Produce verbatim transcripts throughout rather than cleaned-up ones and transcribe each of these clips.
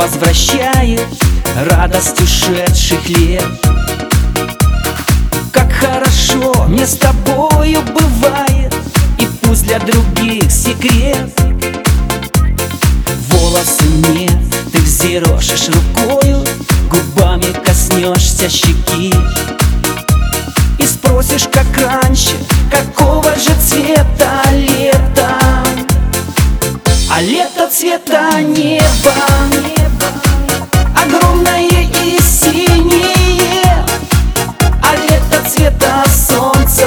возвращает радость ушедших лет. Как хорошо мне с тобою бывает, и пусть для других секрет. Волосы нет, ты взъерошишь рукою, губами коснешься щеки и спросишь, как раньше, какого же цвета лето. А лето цвета неба, огромное и синее. А лето цвета солнца,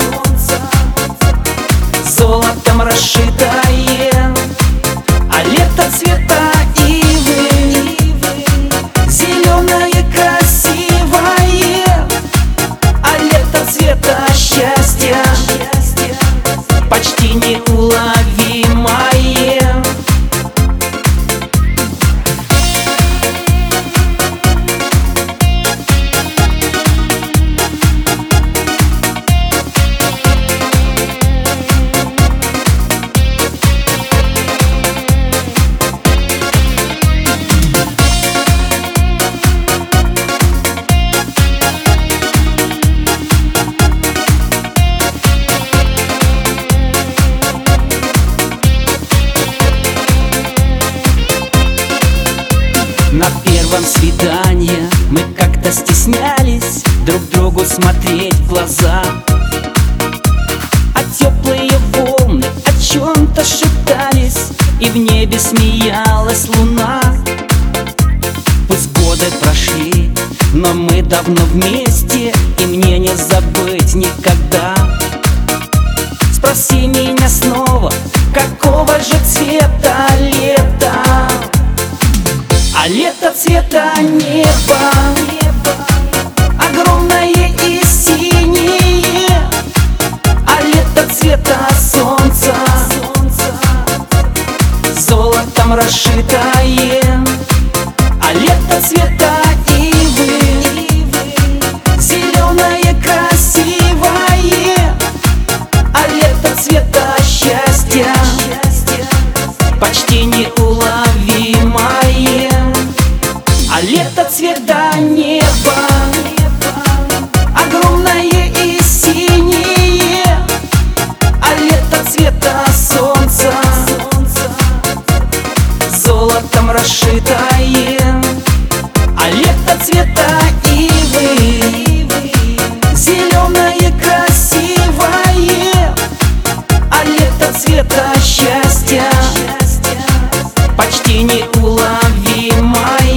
золотом расшитое. А лето цвета ивы, зеленое красивое. А лето цвета счастья, почти неуловимое. На первом свидании мы как-то стеснялись друг другу смотреть в глаза, а теплые волны о чем-то шептались, и в небе смеялась луна. Пусть годы прошли, но мы давно вместе, и мне не забыть никогда. Спроси меня снова, какого же цвета лето. А лето цвета неба, огромное и синее. А лето цвета солнца, золотом расшитое. А лето цвета ивы, зеленое красивое. А лето цвета счастья, почти неуловимое. А лето цвета неба, огромное и синее. А лето цвета солнца, золотом расшитое. А лето цвета ивы, зеленое красивое. А лето цвета счастья, почти неуловимое.